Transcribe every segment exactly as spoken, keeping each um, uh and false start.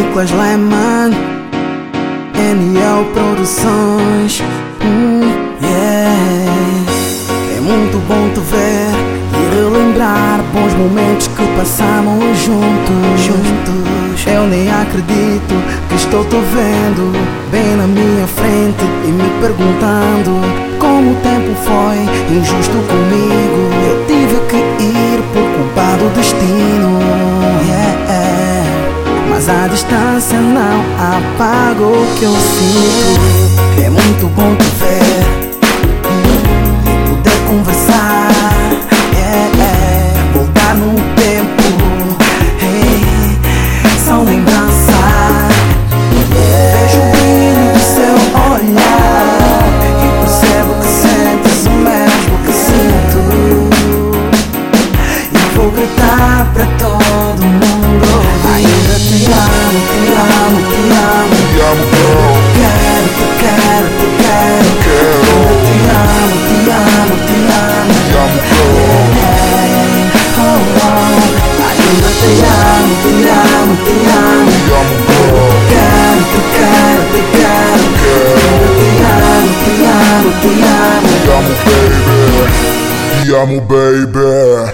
Nicolas Lehmann, N L Produções. hum, yeah. É muito bom te ver e relembrar bons momentos que passamos juntos, juntos. Eu nem acredito que estou te vendo bem na minha frente e me perguntando como o tempo foi injusto comigo. Eu tive que ir por culpa do destino, yeah. Mas a distância não apaga o que eu sinto. É muito bom te ver e poder conversar, yeah. Voltar no tempo, hey. São lembranças, yeah. Vejo o brilho do seu olhar e percebo que sentes o mesmo que sinto. E vou gritar para todo mundo: ainda te amo, te amo, te amo, te amo, girl. Quero, te quero, te quero, quero. Ainda te amo, te amo, te amo, te amo, girl. Oh, oh. Ainda te amo, te amo, te amo, te amo, girl. Quero, te quero, te quero, quero. Te amo, te amo, te amo, te amo, baby. Te amo, baby.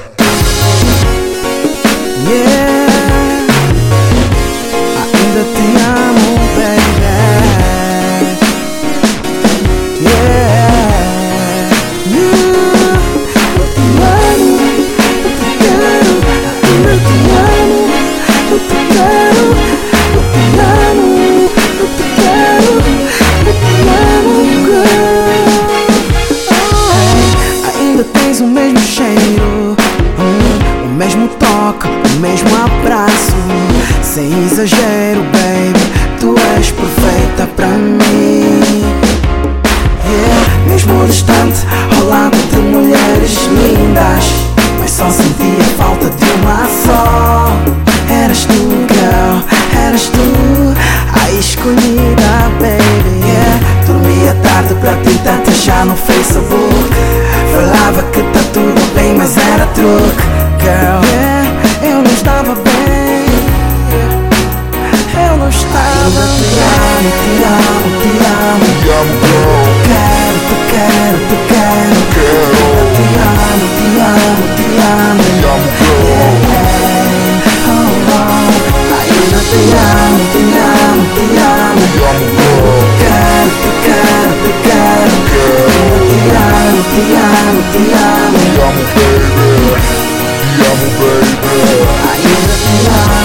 Yeah. Ainda te amo, baby. Yeah. You. Eu te amo, eu te quero. Ainda te amo, eu te quero. Eu te amo, eu te quero. Eu te amo, girl. Hey, ainda tens o mesmo cheiro, hum, o mesmo toque, o mesmo abraço. Sem exagero, baby, tu és perfeita pra mim, yeah. Mesmo distante, ao lado de mulheres lindas, mas só sentia falta de uma só. Eras tu, girl, eras tu, a escolhida, baby, yeah. Dormia tarde pra tentar te achar no Facebook. Falava que tá tudo bem, mas era truque, girl, yeah. Eu não estava bem, eu não estava. Ainda te amo, te amo, te amo, te amo, girl. Quero, te quero, te quero, quero. Te amo, te amo, te amo, te amo, girl. Yeah. Oh, oh. Ainda te amo, te amo, te amo, te amo, girl. Quero, te quero, te quero, quero. Te amo, te amo, te amo, te amo, baby. Te amo, baby. Ainda te amo.